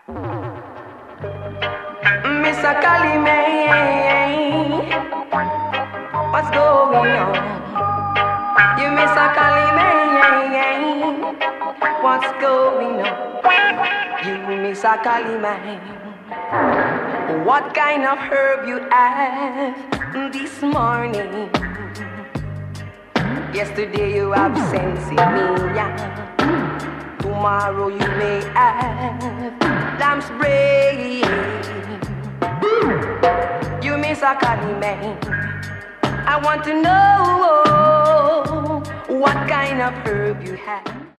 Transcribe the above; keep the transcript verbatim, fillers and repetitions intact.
Mister Kalime, what's going on? You Mister Kalime, what's going on? You Mister Kalime, what kind of herb you have this morning? Yesterday you absented me, yeah. Tomorrow you may have lamb's brain. You Mister Kalime, I want to know what kind of herb you have.